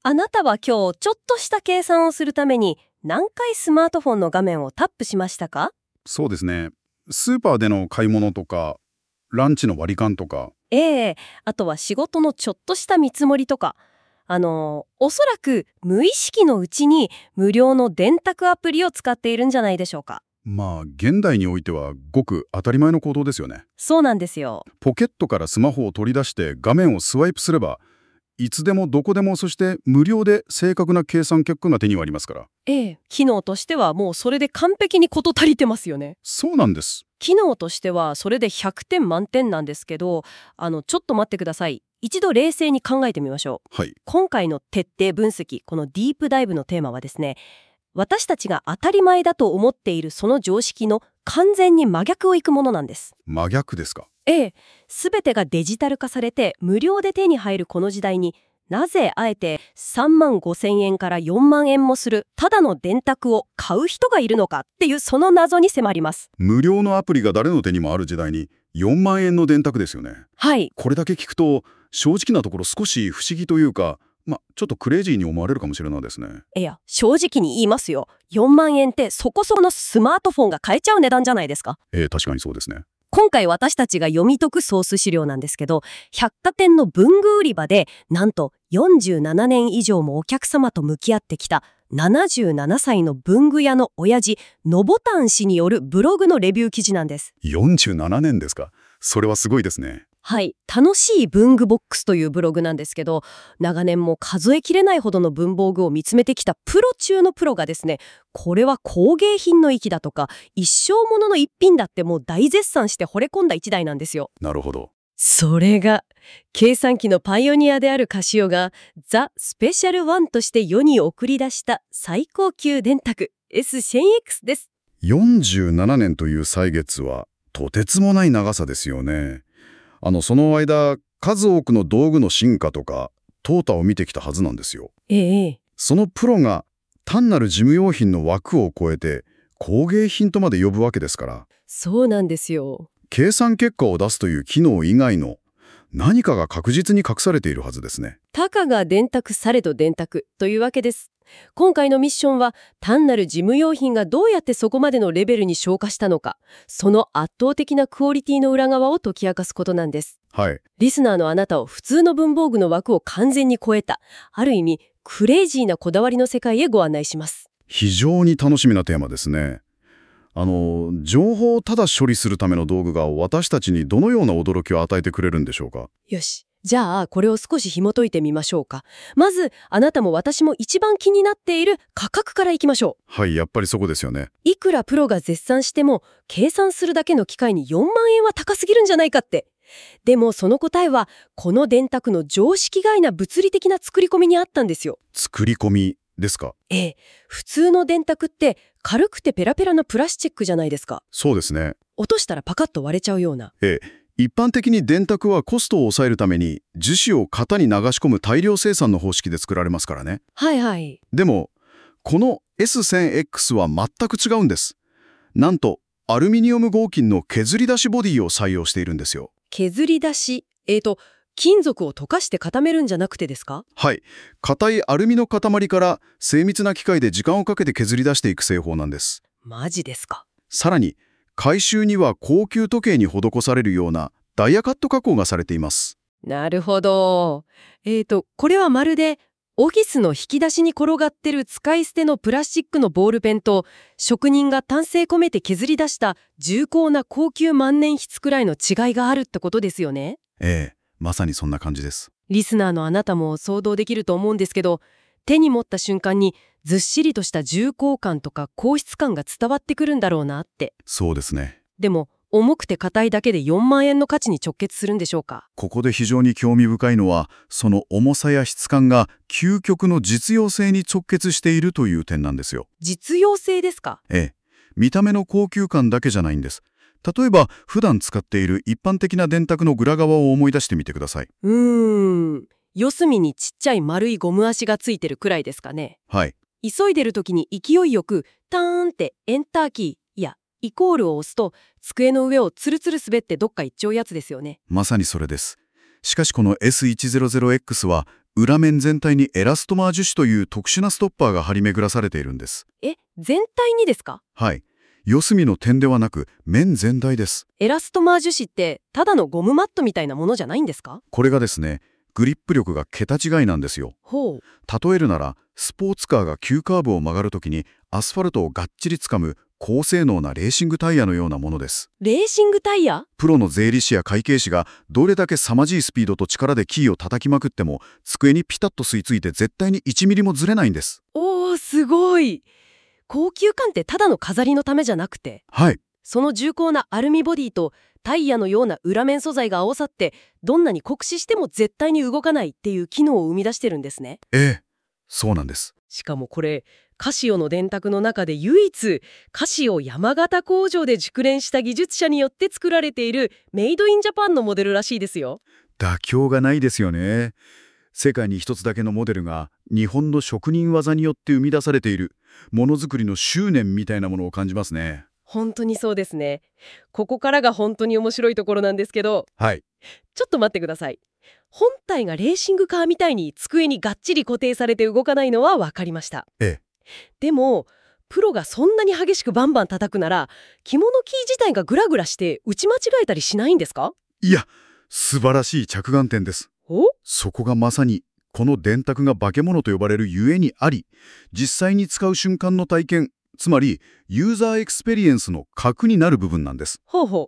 あなたは今日ちょっとした計算をするために何回スマートフォンの画面をタップしましたか？ そうですね。スーパーでの買い物とか、ランチの割り勘とか。 ええ、あとは仕事のちょっとした見積もりとか。おそらく無意識のうちに無料の電卓アプリを使っているんじゃないでしょうか。 現代においてはごく当たり前の行動ですよね。 そうなんですよ。 ポケットからスマホを取り出して画面をスワイプすれば、いつでもどこでもそして無料で正確な計算結果が手に入りますから。 ええ、機能としてはもうそれで完璧に事足りてますよね。 そうなんです。 機能としてはそれで100点満点なんですけど、ちょっと待ってください。一度冷静に考えてみましょう。 はい。 今回の徹底分析、このディープダイブのテーマはですね、私たちが当たり前だと思っているその常識の完全に真逆をいくものなんです。 真逆ですか。 ええ、すべてがデジタル化されて無料で手に入るこの時代に、なぜあえて3万5千円から4万円もするただの電卓を買う人がいるのかっていうその謎に迫ります。 無料のアプリが誰の手にもある時代に4万円の電卓ですよね。 はい。 これだけ聞くと正直なところ少し不思議というか、ちょっとクレイジーに思われるかもしれないですね。 いや、正直に言いますよ。4万円ってそこそこのスマートフォンが買えちゃう値段じゃないですか。 確かにそうですね。 今回私たちが読み解くソース資料なんですけど、百貨店の文具売り場でなんと47年以上もお客様と向き合ってきた77歳の文具屋の親父のぼたん氏によるブログのレビュー記事なんです。 47年ですか。それはすごいですね。 はい、楽しい文具ボックスというブログなんですけど、長年も数えきれないほどの文房具を見つめてきたプロ中のプロがですね、これは工芸品の域だとか一生ものの一品だってもう大絶賛して惚れ込んだ一台なんですよ。 なるほど。 それが計算機のパイオニアであるカシオがザ・スペシャルワンとして世に送り出した最高級電卓 S1000X です。 47年という歳月はとてつもない長さですよね。その間、数多くの道具の進化とか、淘汰を見てきたはずなんですよ。 ええ、 そのプロが単なる事務用品の枠を超えて工芸品とまで呼ぶわけですから、 そうなんですよ。 計算結果を出すという機能以外の何かが確実に隠されているはずですね。 たかが電卓されど電卓というわけです。今回のミッションは単なる事務用品がどうやってそこまでのレベルに昇華したのか、その圧倒的なクオリティの裏側を解き明かすことなんです。 はい。 リスナーのあなたを普通の文房具の枠を完全に超えた、ある意味クレイジーなこだわりの世界へご案内します。 非常に楽しみなテーマですね。情報をただ処理するための道具が私たちにどのような驚きを与えてくれるんでしょうか。 よし。じゃあ、これを少し紐解いてみましょうか。まず、あなたも私も一番気になっている価格からいきましょう。 はい、やっぱりそこですよね。 いくらプロが絶賛しても、計算するだけの機械に4万円は高すぎるんじゃないかって。でもその答えは、この電卓の常識外な物理的な作り込みにあったんですよ。 作り込みですか。 ええ、普通の電卓って軽くてペラペラなプラスチックじゃないですか。 そうですね。 落としたらパカッと割れちゃうような。 一般的に電卓はコストを抑えるために樹脂を型に流し込む大量生産の方式で作られますからね。 はいはい。 でも、この S1000X は全く違うんです。なんと、アルミニウム合金の削り出しボディを採用しているんですよ。 削り出し、金属を溶かして固めるんじゃなくてですか？ はい。硬いアルミの塊から精密な機械で時間をかけて削り出していく製法なんです。 マジですか？ さらに、回収には高級時計に施されるようなダイヤカット加工がされています。 なるほど。これはまるでオフィスの引き出しに転がってる使い捨てのプラスチックのボールペンと職人が丹精込めて削り出した重厚な高級万年筆くらいの違いがあるってことですよね。 まさにそんな感じです。 リスナーのあなたも想像できると思うんですけど、手に持った瞬間にずっしりとした重厚感とか硬質感が伝わってくるんだろうなって。 そうですね。 でも重くて硬いだけで4万円の価値に直結するんでしょうか？ ここで非常に興味深いのは、その重さや質感が究極の実用性に直結しているという点なんですよ。 実用性ですか？ 見た目の高級感だけじゃないんです。例えば、普段使っている一般的な電卓の裏側を思い出してみてください。 四隅にちっちゃい丸いゴム足がついてるくらいですかね。 はい。 急いでる時に勢いよくターンってエンターキーやイコールを押すと机の上をツルツル滑ってどっか行っちゃうやつですよね。 まさにそれです。しかしこの S100X は裏面全体にエラストマー樹脂という特殊なストッパーが張り巡らされているんです。 全体にですか？ はい。四隅の点ではなく、面全体です。 エラストマー樹脂ってただのゴムマットみたいなものじゃないんですか？ これがですね、グリップ力が桁違いなんですよ。 ほう。 例えるなら、スポーツカーが急カーブを曲がるときにアスファルトをがっちり掴む高性能なレーシングタイヤのようなものです。 レーシングタイヤ？ プロの税理士や会計士がどれだけ凄まじいスピードと力でキーを叩きまくっても、机にピタッと吸い付いて絶対に1ミリもずれないんです。 おー、すごい。高級感ってただの飾りのためじゃなくて、 はい。 その重厚なアルミボディとタイヤのような裏面素材が合わさって、どんなに酷使しても絶対に動かないっていう機能を生み出してるんですね。 ええ、そうなんです。 しかもこれ、カシオの電卓の中で唯一、カシオ山形工場で熟練した技術者によって作られているメイドインジャパンのモデルらしいですよ。 妥協がないですよね。世界に一つだけのモデルが日本の職人技によって生み出されているものづくりの執念みたいなものを感じますね。 本当にそうですね。ここからが本当に面白いところなんですけど、 はい。 ちょっと待ってください。本体がレーシングカーみたいに机にがっちり固定されて動かないのは分かりました。 ええ。 でも、プロがそんなに激しくバンバン叩くなら、着物キー自体がグラグラして打ち間違えたりしないんですか？ いや、素晴らしい着眼点です。 お？ そこがまさにこの電卓が化け物と呼ばれるゆえにあり、実際に使う瞬間の体験、つまりユーザーエクスペリエンスの核になる部分なんです。 ほうほ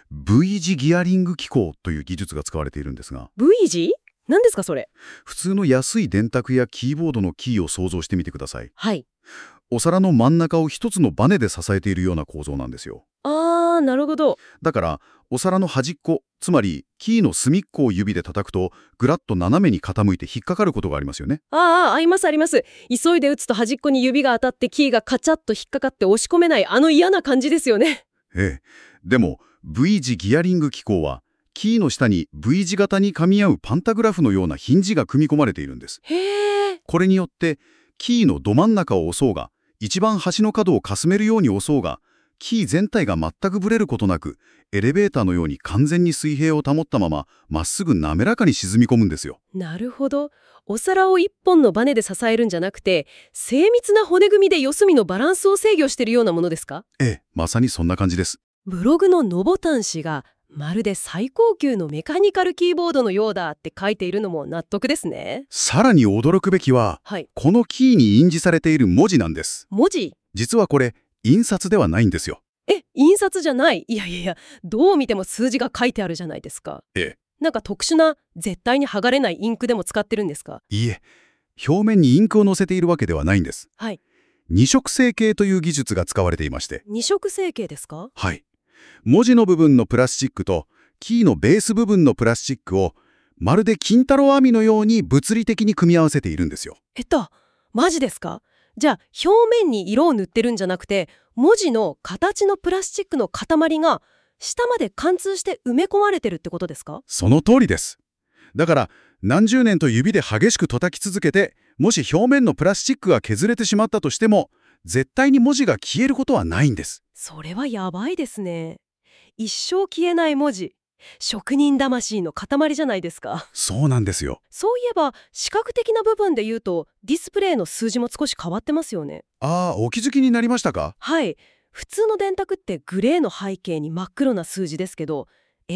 V 字ギアリング機構という技術が使われているんですが、 う。V 字？何ですかそれ？ 普通の安い電卓やキーボードのキーを想像してみてください。 はい。 お皿の真ん中を一つのバネで支えているような構造なんですよ。 なるほど。 だからお皿の端っこ、つまりキーの隅っこを指で叩くとぐらっと斜めに傾いて引っかかることがありますよね。 ありますあります。急いで打つと端っこに指が当たってキーがカチャッと引っかかって押し込めない、あの嫌な感じですよね。 ええ。でも V 字ギアリング機構はキーの下に V 字型に噛み合うパンタグラフのようなヒンジが組み込まれているんです。 へー。 これによってキーのど真ん中を押そうが、一番端の角をかすめるように押そうが、キー全体が全くブレることなく、エレベーターのように完全に水平を保ったまま、まっすぐ滑らかに沈み込むんですよ。 なるほど。お皿を一本のバネで支えるんじゃなくて、精密な骨組みで四隅のバランスを制御しているようなものですか？ ええ、まさにそんな感じです。 ブログのノボタン氏が、まるで最高級のメカニカルキーボードのようだって書いているのも納得ですね。 さらに驚くべきは、 はい。 このキーに印字されている文字なんです。 文字？ 実はこれ、印刷ではないんですよ。 印刷じゃない？いやいやいや、どう見ても数字が書いてあるじゃないですか。 ええ。 なんか特殊な、絶対に剥がれないインクでも使ってるんですか？ いいえ、表面にインクを乗せているわけではないんです。 はい。 二色成形という技術が使われていまして。 二色成形ですか？ はい。文字の部分のプラスチックとキーのベース部分のプラスチックをまるで金太郎網のように物理的に組み合わせているんですよ。 マジですか？じゃあ表面に色を塗ってるんじゃなくて、文字の形のプラスチックの塊が下まで貫通して埋め込まれてるってことですか？ その通りです。だから何十年と指で激しく叩き続けて、もし表面のプラスチックが削れてしまったとしても、絶対に文字が消えることはないんです。 それはやばいですね。一生消えない文字。職人魂の塊じゃないですか。 そうなんですよ。 そういえば視覚的な部分で言うとディスプレイの数字も少し変わってますよね。 お気づきになりましたか？ はい。普通の電卓ってグレーの背景に真っ黒な数字ですけど、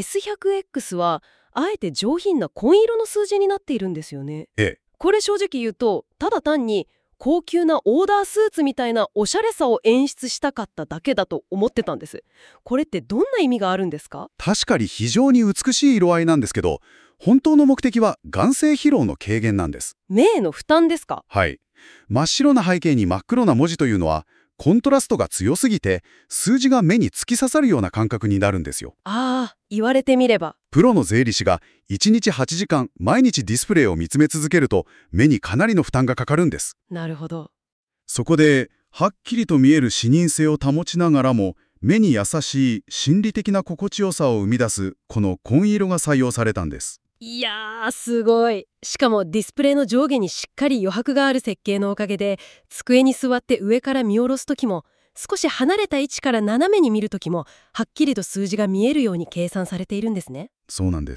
S100X はあえて上品な紺色の数字になっているんですよね。 ええ。 これ正直言うと、ただ単に高級なオーダースーツみたいなおしゃれさを演出したかっただけだと思ってたんです。これってどんな意味があるんですか？ 確かに非常に美しい色合いなんですけど、本当の目的は眼精疲労の軽減なんです。 目への負担ですか？ はい。真っ白な背景に真っ黒な文字というのは、コントラストが強すぎて、数字が目に突き刺さるような感覚になるんですよ。 言われてみれば。 プロの税理士が1日8時間毎日ディスプレイを見つめ続けると、目にかなりの負担がかかるんです。 なるほど。 そこで、はっきりと見える視認性を保ちながらも、目に優しい心理的な心地よさを生み出す、この紺色が採用されたんです。 いやー、すごい。しかもディスプレイの上下にしっかり余白がある設計のおかげで、机に座って上から見下ろすときも、少し離れた位置から斜めに見るときも、はっきりと数字が見えるように計算されているんですね。 そうなんです。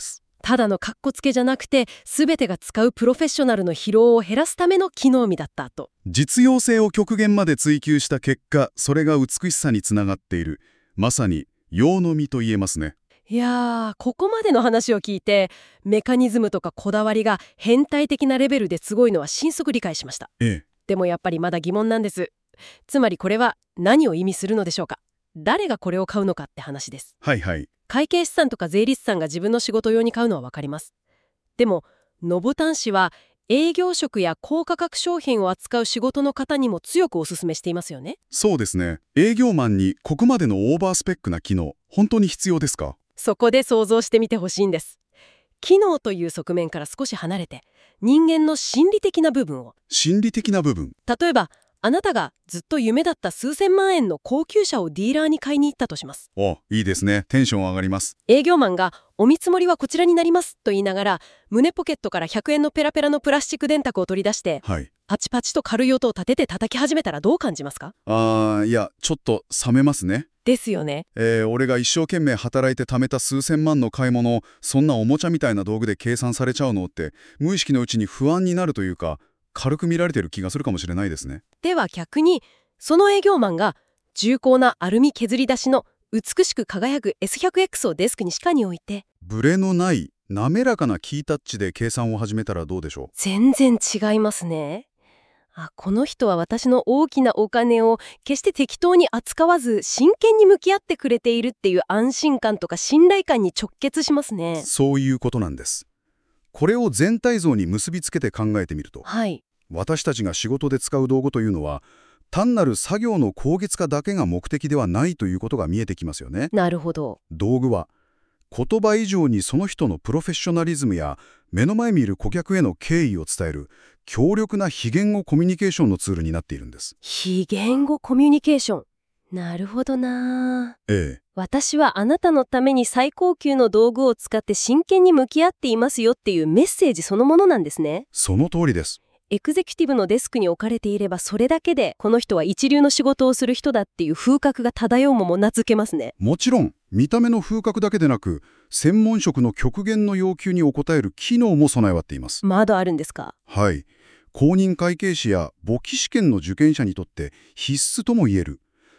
ただのカッコつけじゃなくて、全てが使うプロフェッショナルの疲労を減らすための機能美だったと。 実用性を極限まで追求した結果、それが美しさにつながっている。まさに用の美と言えますね。 いやー、ここまでの話を聞いて、メカニズムとかこだわりが変態的なレベルですごいのは迅速理解しました。 ええ。 でもやっぱりまだ疑問なんです。つまりこれは何を意味するのでしょうか。誰がこれを買うのかって話です。 はいはい。 会計士さんとか税理士さんが自分の仕事用に買うのはわかります。でもノボタン氏は営業職や高価格商品を扱う仕事の方にも強くお勧めしていますよね。 そうですね。営業マンにここまでのオーバースペックな機能、本当に必要ですか？ そこで想像してみてほしいんです。機能という側面から少し離れて、人間の心理的な部分を。 心理的な部分。 例えばあなたがずっと夢だった数千万円の高級車をディーラーに買いに行ったとします。 お、いいですね。テンション上がります。 営業マンがお見積もりはこちらになりますと言いながら、胸ポケットから100円のペラペラのプラスチック電卓を取り出して、 はい。 パチパチと軽い音を立てて叩き始めたらどう感じますか？ いや、ちょっと冷めますね。 ですよね。 俺が一生懸命働いて貯めた数千万の買い物を、そんなおもちゃみたいな道具で計算されちゃうのって、無意識のうちに不安になるというか、軽く見られてる気がするかもしれないですね。 では逆に、その営業マンが重厚なアルミ削り出しの美しく輝く S100X をデスクに下に置いて、 ブレのない滑らかなキータッチで計算を始めたらどうでしょう？ 全然違いますね。この人は私の大きなお金を決して適当に扱わず真剣に向き合ってくれているっていう安心感とか信頼感に直結しますね。 そういうことなんです。これを全体像に結びつけて考えてみると、 はい。 私たちが仕事で使う道具というのは、単なる作業の効率化だけが目的ではないということが見えてきますよね。 なるほど。 道具は言葉以上にその人のプロフェッショナリズムや目の前にいる顧客への敬意を伝える強力な非言語コミュニケーションのツールになっているんです。 非言語コミュニケーション。なるほどな。 ええ。 私はあなたのために最高級の道具を使って真剣に向き合っていますよっていうメッセージそのものなんですね。 その通りです。 エグゼクティブのデスクに置かれていればそれだけでこの人は一流の仕事をする人だっていう風格が漂うも名付けますね。 もちろん見た目の風格だけでなく、専門職の極限の要求に応える機能も備えわっています。 まだあるんですか？ はい。公認会計士や簿記試験の受験者にとって必須ともいえる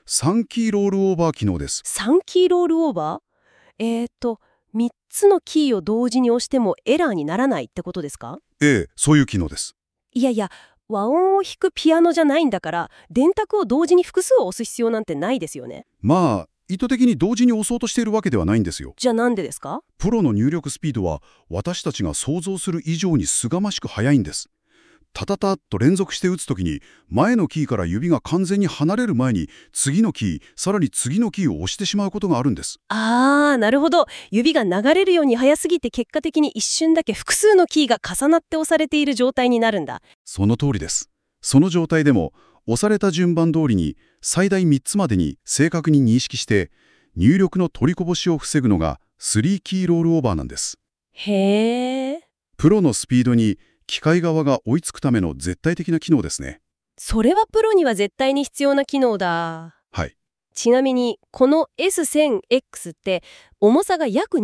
3キーロールオーバー機能です。 3キーロールオーバー3つのキーを同時に押してもエラーにならないってことですか？ ええ、そういう機能です。 いやいや、和音を弾くピアノじゃないんだから電卓を同時に複数押す必要なんてないですよね。 まあ、意図的に同時に押そうとしているわけではないんですよ。 じゃあなんでですか？ プロの入力スピードは私たちが想像する以上にすがましく速いんです。タタタッと連続して打つときに、前のキーから指が完全に離れる前に次のキー、さらに次のキーを押してしまうことがあるんです。 なるほど。指が流れるように速すぎて結果的に一瞬だけ複数のキーが重なって押されている状態になるんだ。 その通りです。その状態でも押された順番通りに最大3つまでに正確に認識して入力の取りこぼしを防ぐのが3キーロールオーバーなんです。 へー。 プロのスピードに機械側が追いつくための絶対的な機能ですね。 それはプロには絶対に必要な機能だ。 はい。 ちなみにこの S1000X って重さが約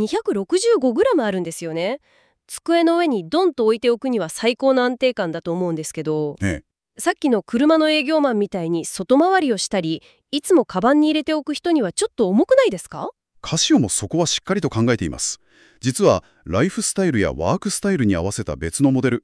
265g あるんですよね。机の上にドンと置いておくには最高の安定感だと思うんですけど、 ええ。 さっきの車の営業マンみたいに外回りをしたりいつもカバンに入れておく人にはちょっと重くないですか？ カシオもそこはしっかりと考えています。実はライフスタイルやワークスタイルに合わせた別のモデル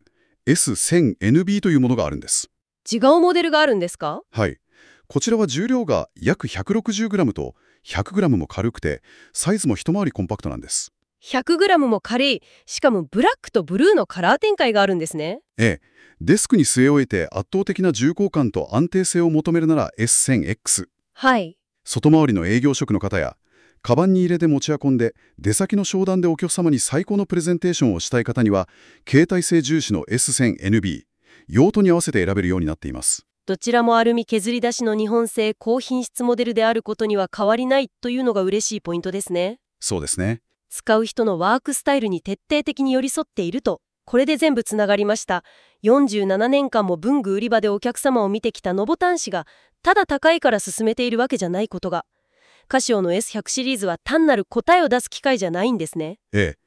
S1000NB というものがあるんです。 違うモデルがあるんですか？ はい。こちらは重量が約 160g と 100g も軽くてサイズも一回りコンパクトなんです。 100g も軽い。しかもブラックとブルーのカラー展開があるんですね。 ええ。デスクに据え置いて圧倒的な重厚感と安定性を求めるなら S1000X。 はい。 外回りの営業職の方やカバンに入れて持ち運んで出先の商談でお客様に最高のプレゼンテーションをしたい方には携帯性重視の S1000NB、 用途に合わせて選べるようになっています。 どちらもアルミ削り出しの日本製高品質モデルであることには変わりないというのが嬉しいポイントですね。 そうですね。 使う人のワークスタイルに徹底的に寄り添っていると。これで全部つながりました。47年間も文具売り場でお客様を見てきたノボタン氏がただ高いから勧めているわけじゃないことが。カシオの S100 シリーズは単なる答えを出す機械じゃないんですね。 ええ。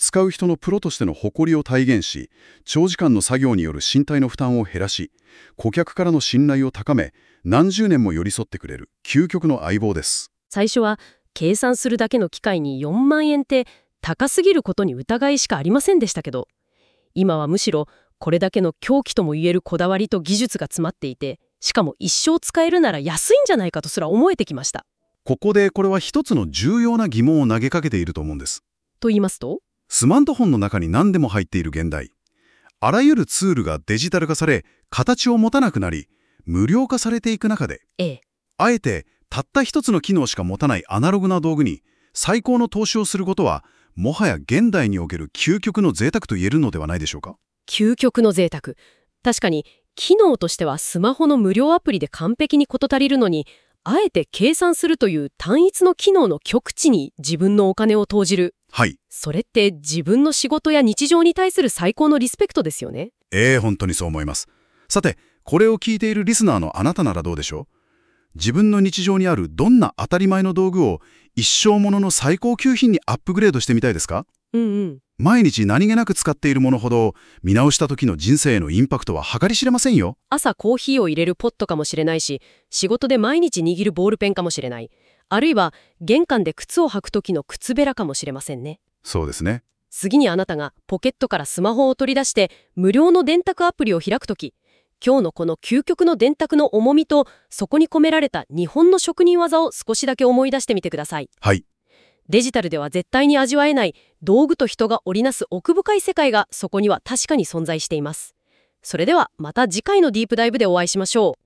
使う人のプロとしての誇りを体現し、長時間の作業による身体の負担を減らし、顧客からの信頼を高め、何十年も寄り添ってくれる究極の相棒です。 最初は計算するだけの機械に4万円って高すぎることに疑いしかありませんでしたけど、今はむしろこれだけの狂気とも言えるこだわりと技術が詰まっていて、しかも一生使えるなら安いんじゃないかとすら思えてきました。 ここでこれは一つの重要な疑問を投げかけていると思うんです。 と言いますと？ スマートフォンの中に何でも入っている現代。あらゆるツールがデジタル化され、形を持たなくなり、無料化されていく中で、あえてたった一つの機能しか持たないアナログな道具に最高の投資をすることは、もはや現代における究極の贅沢と言えるのではないでしょうか。 究極の贅沢。確かに、機能としてはスマホの無料アプリで完璧に事足りるのに、あえて計算するという単一の機能の極致に自分のお金を投じる。 はい。 それって自分の仕事や日常に対する最高のリスペクトですよね。 本当にそう思います。さて、これを聞いているリスナーのあなたならどうでしょう？自分の日常にあるどんな当たり前の道具を一生ものの最高級品にアップグレードしてみたいですか？毎日何気なく使っているものほど見直した時の人生へのインパクトは計り知れませんよ。 朝コーヒーを入れるポットかもしれないし、仕事で毎日握るボールペンかもしれない。あるいは玄関で靴を履く時の靴べらかもしれませんね。 そうですね。 次にあなたがポケットからスマホを取り出して無料の電卓アプリを開くとき、今日のこの究極の電卓の重みとそこに込められた日本の職人技を少しだけ思い出してみてください。 はい。 デジタルでは絶対に味わえない道具と人が織りなす奥深い世界がそこには確かに存在しています。それではまた次回のディープダイブでお会いしましょう。